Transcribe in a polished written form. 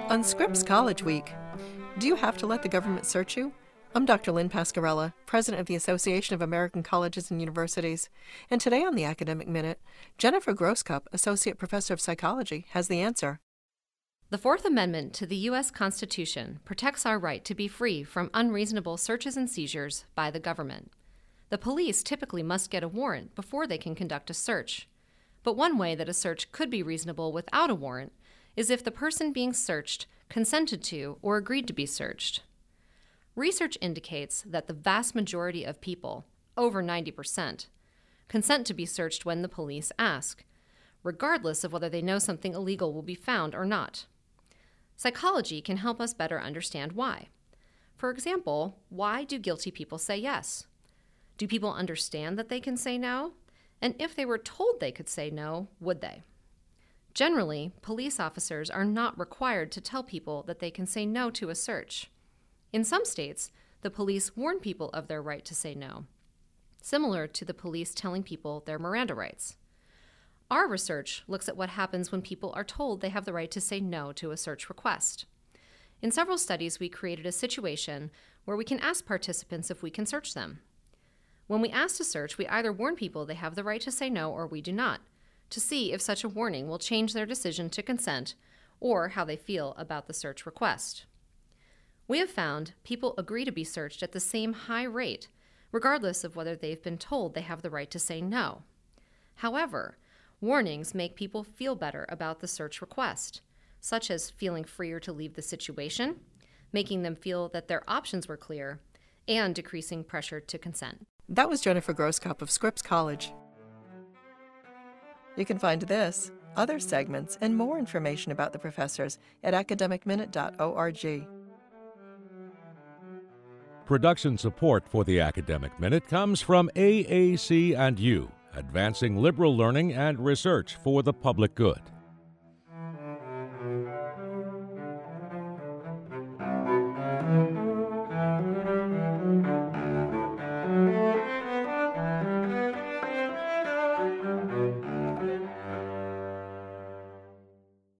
On Scripps College Week, do you have to let the government search you? I'm Dr. Lynn Pascarella, president of the Association of American Colleges and Universities, and today on the Academic Minute, Jennifer Grosscup, associate professor of psychology, has the answer. The Fourth Amendment to the U.S. Constitution protects our right to be free from unreasonable searches and seizures by the government. The police typically must get a warrant before they can conduct a search. But one way that a search could be reasonable without a warrant is if the person being searched consented to or agreed to be searched. Research indicates that the vast majority of people, over 90%, consent to be searched when the police ask, regardless of whether they know something illegal will be found or not. Psychology can help us better understand why. For example, why do guilty people say yes? Do people understand that they can say no? And if they were told they could say no, would they? Generally, police officers are not required to tell people that they can say no to a search. In some states, the police warn people of their right to say no, similar to the police telling people their Miranda rights. Our research looks at what happens when people are told they have the right to say no to a search request. In several studies, we created a situation where we can ask participants if we can search them. When we ask to search, we either warn people they have the right to say no or we do not, to see if such a warning will change their decision to consent or how they feel about the search request. We have found people agree to be searched at the same high rate, regardless of whether they've been told they have the right to say no. However, warnings make people feel better about the search request, such as feeling freer to leave the situation, making them feel that their options were clear, and decreasing pressure to consent. That was Jennifer Grosscup of Scripps College. You can find this, other segments, and more information about the professors at academicminute.org. Production support for the Academic Minute comes from AAC&U, advancing liberal learning and research for the public good.